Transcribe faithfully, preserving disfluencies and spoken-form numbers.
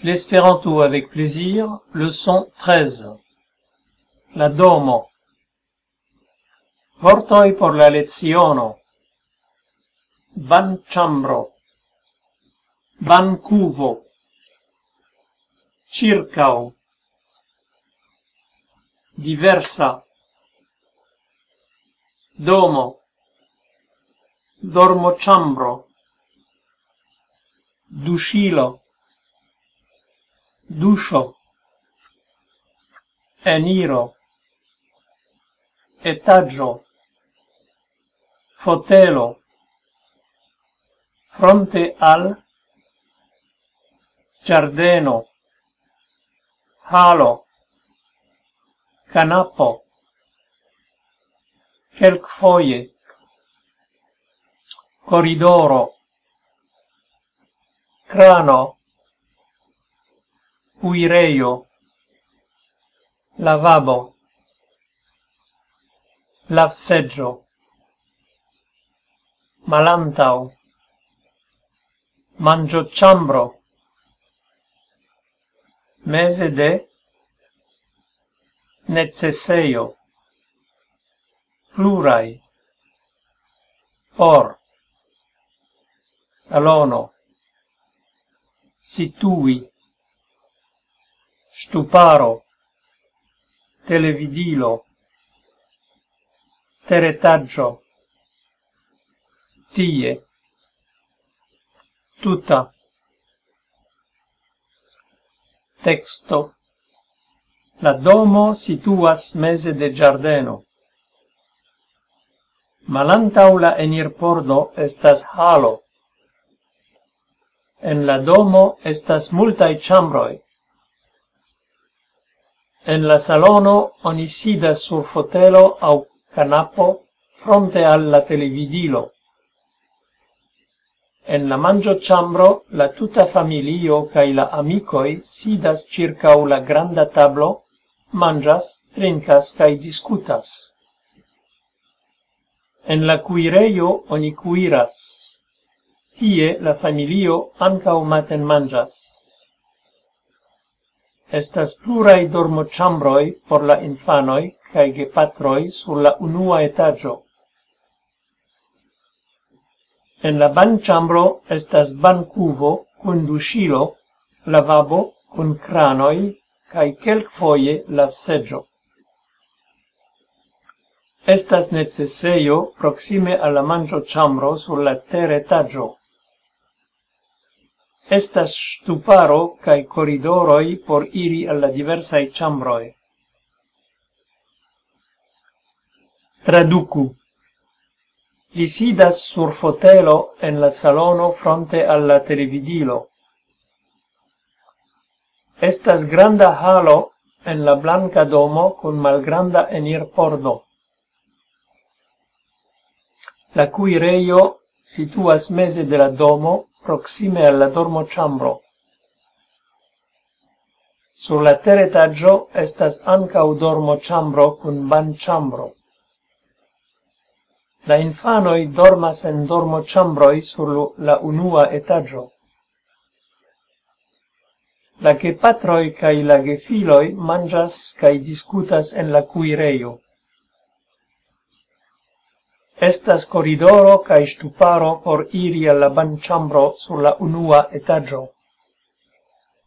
L'espéranto avec plaisir, leçon treize. La domo. Vortoi por la leziono. Banĉambro. Bankuvo. Ĉirkaŭ. Diversa. Domo. Dormoĉambro. Duŝilo. Duscio. Eniro. Etaggio. Fotelo. Fronte al. Giardeno. Halo. Canapo. Kelkfoje. Corridoro. Crano. Kuirejo. Lavabo. Lavseggio. Malantaŭ. Manĝoĉambro. Meze de. Necesejo. Pluraj. Por. Salono. Situi. Ŝtuparo. Televidilo. Teretaggio. Tie. Tuta. Texto. La domo situas meze de giardeno. Malantaŭ la enirpordo estas halo. En la domo estas multaj ĉambroj. En la salono oni sidas sur fotelo aŭ canapo fronte alla televidilo. En la manĝoĉambro la tuta familio kaj la amikoj sidas ĉirkaŭ la granda tablo, manĝas, trinkas kaj diskutas. En la kuirejo oni kuiras. Tie la familio ankaŭ matenmanĝas. Estas pluraj dormoĉambroj por la infanoj kaj gepatroj sur la unua etaĝo. En la banĉambro estas bankuvo kun duŝilo, lavabo kun kranoj kaj kelkfoje lavseĝo. Estas necesejo proksime al la manĝoĉambro sur la teretaĝo. Estas ŝtuparo kaj koridoroj por iri al la diversaj ĉambroj. Traduku. Li sidas sur fotelo en la salono fronte al la televidilo. Estas granda halo en la blanka domo kun malgranda enirpordo. La kuirejo situas meze de la domo, proxime alla dormoĉambro. Sur la teretaĝo estas ankaŭ dormoĉambro kun banĉambro. La infanoj dormas en dormoĉambroj sur la unua etaĝo. La gepatroj kaj la gefiloj manĝas kaj diskutas en la kuirejo. Estas koridoro kaj ŝtuparo por iri al la banĉambro sur la unua etaĝo.